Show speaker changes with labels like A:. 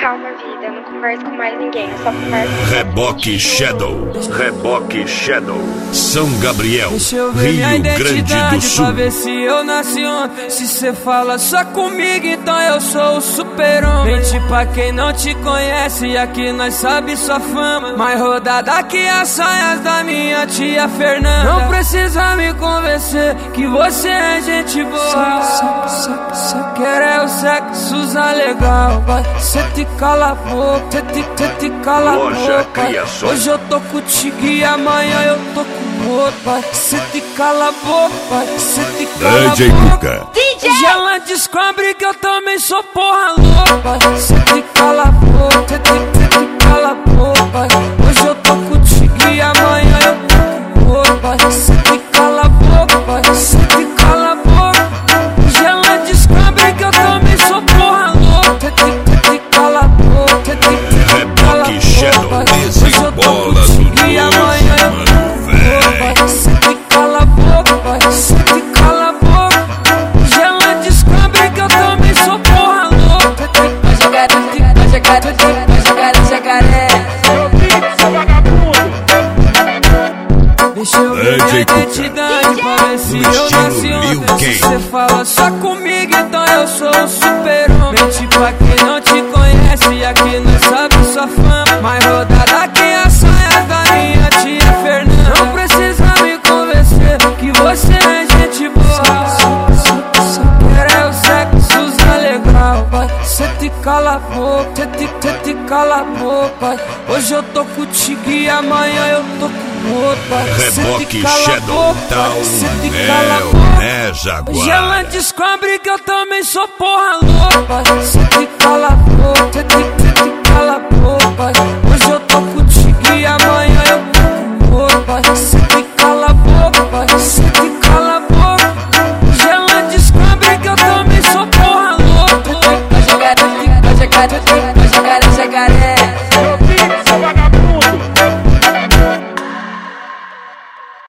A: Calma, vida, eu não converso com mais ninguém, eu só converso.
B: Reboque Shadow. Reboque Shadow. São Gabriel,
C: Deixa eu ver minha
B: Rio Grande do Sul.
C: pra ver se eu nasci ontem. Se cê fala só comigo, então eu sou o super-homem. Mente pra quem não te conhece, aqui nós sabe sua fama. Mais rodada que as saias da minha tia Fernanda. Não precisa me convencer que você é gente boa. Só quer é o sexo usar legal. Vai, cê te cala a boca, cê te cala a
B: Loja
C: boca.
B: Criações.
C: Hoje eu tô contigo e amanhã eu tô com outro. Vai, cê te cala a boca, vai, cê te cala
B: DJ
C: a boca.
B: Cuca.
C: Hoje ela descobre que eu também sou porra louca. Vai, cê te cala a boca, cê te cala a boca. Vai, hoje eu tô contigo e amanhã eu tô com outro. Vai, cê te cala a boca, vai, cê te cala a boca. Hoje ela descobre que eu também sou porra louca. Cê te cala a boca, cê te cala a
B: Reboque Shadow.
C: boca.
B: Desembola do
C: E amanhã eu
B: mano,
C: cê te cala a boca, vai, cê te cala a boca. Hoje ela descobre que eu também sou porra louca. Vai jogar, vai jogar, vai jogar, jacaré. Deixa eu ver minha identidade pra ver se eu nasci ontem. Se cê fala só comigo, então eu sou o super-homem. Mente pra quem não te conhece, aqui nós sabe sua fama. Mais rodada que as saias da minha tia Fernanda. Não precisa me convencer que você é gente boa. Só quer é o sexo usar legal. Vai, cê te cala a boca, cê te cala a boca. Vai, hoje eu tô contigo e amanhã eu tô com outro. Vai, cê
B: Reboque
C: te cala a
B: Shadow.
C: boca,
B: Tal
C: cê te cala a
B: Mel,
C: boca.
B: né,
C: Hoje ela
B: Jaguar?
C: descobre que eu também sou porra louca. Vai, cê te cala a